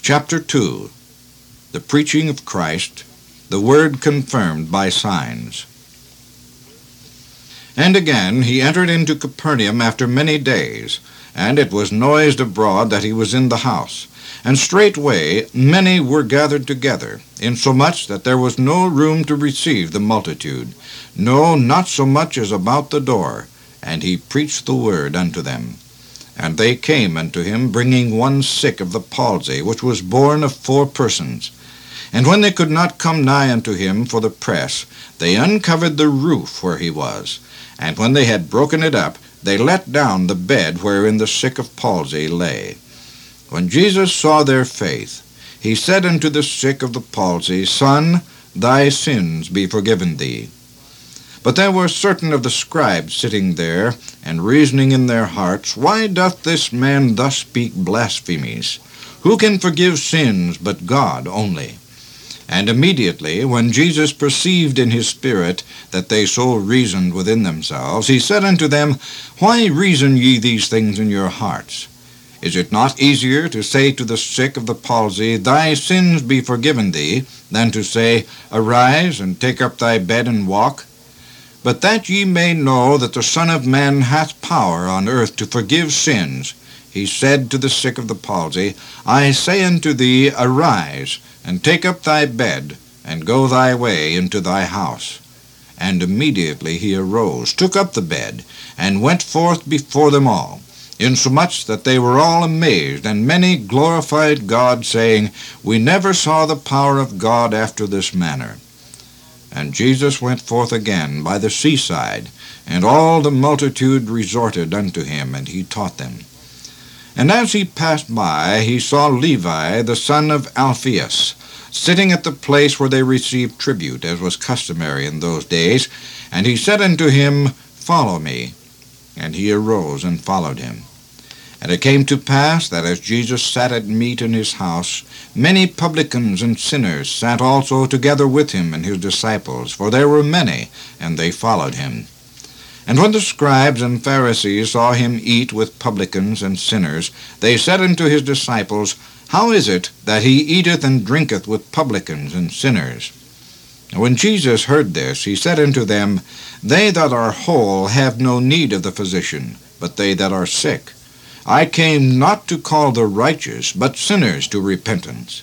Chapter 2. The Preaching of Christ, the Word confirmed by signs. And again he entered into Capernaum after many days, and it was noised abroad that he was in the house. And straightway many were gathered together, insomuch that there was no room to receive the multitude, no, not so much as about the door. And he preached the word unto them. And they came unto him, bringing one sick of the palsy, which was borne of 4 persons. And when they could not come nigh unto him for the press, they uncovered the roof where he was. And when they had broken it up, they let down the bed wherein the sick of palsy lay. When Jesus saw their faith, he said unto the sick of the palsy, Son, thy sins be forgiven thee. But there were certain of the scribes sitting there, and reasoning in their hearts, Why doth this man thus speak blasphemies? Who can forgive sins but God only? And immediately, when Jesus perceived in his spirit that they so reasoned within themselves, he said unto them, Why reason ye these things in your hearts? Is it not easier to say to the sick of the palsy, Thy sins be forgiven thee, than to say, Arise, and take up thy bed and walk? But that ye may know that the Son of Man hath power on earth to forgive sins, he said to the sick of the palsy, I say unto thee, Arise, and take up thy bed, and go thy way into thy house. And immediately he arose, took up the bed, and went forth before them all, insomuch that they were all amazed, and many glorified God, saying, We never saw the power of God after this manner. And Jesus went forth again by the seaside, and all the multitude resorted unto him, and he taught them. And as he passed by, he saw Levi, the son of Alphaeus, sitting at the place where they received tribute, as was customary in those days. And he said unto him, Follow me. And he arose and followed him. And it came to pass that as Jesus sat at meat in his house, many publicans and sinners sat also together with him and his disciples, for there were many, and they followed him. And when the scribes and Pharisees saw him eat with publicans and sinners, they said unto his disciples, How is it that he eateth and drinketh with publicans and sinners? And when Jesus heard this, he said unto them, They that are whole have no need of the physician, but they that are sick. I came not to call the righteous, but sinners to repentance.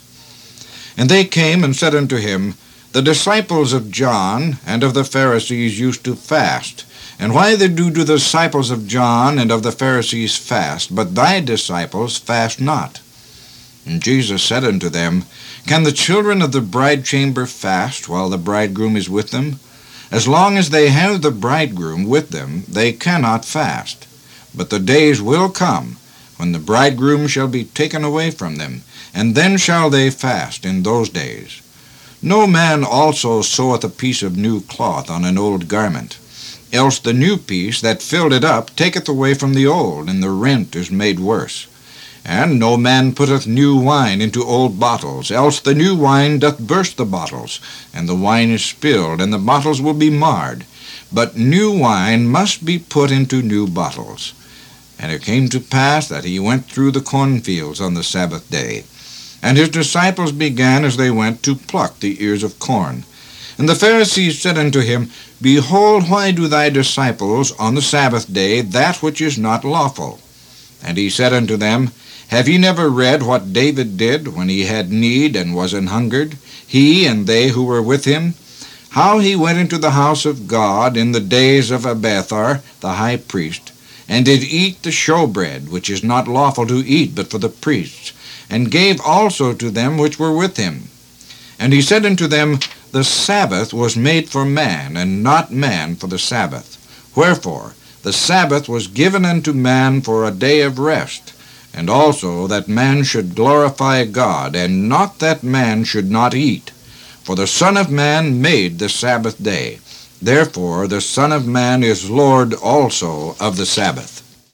And they came and said unto him, The disciples of John and of the Pharisees used to fast. And why do the disciples of John and of the Pharisees fast, but thy disciples fast not? And Jesus said unto them, Can the children of the bridechamber fast while the bridegroom is with them? As long as they have the bridegroom with them, they cannot fast. But the days will come when the bridegroom shall be taken away from them, and then shall they fast in those days. No man also seweth a piece of new cloth on an old garment, else the new piece that filled it up taketh away from the old, and the rent is made worse. And no man putteth new wine into old bottles, else the new wine doth burst the bottles, and the wine is spilled, and the bottles will be marred. But new wine must be put into new bottles. And it came to pass that he went through the cornfields on the Sabbath day. And his disciples began as they went to pluck the ears of corn. And the Pharisees said unto him, Behold, why do thy disciples on the Sabbath day that which is not lawful? And he said unto them, Have ye never read what David did when he had need and was an hungered, he and they who were with him? How he went into the house of God in the days of Abiathar the high priest, and did eat the showbread, which is not lawful to eat but for the priests, and gave also to them which were with him. And he said unto them, The Sabbath was made for man, and not man for the Sabbath. Wherefore the Sabbath was given unto man for a day of rest, and also that man should glorify God, and not that man should not eat. For the Son of Man made the Sabbath day. Therefore the Son of Man is Lord also of the Sabbath.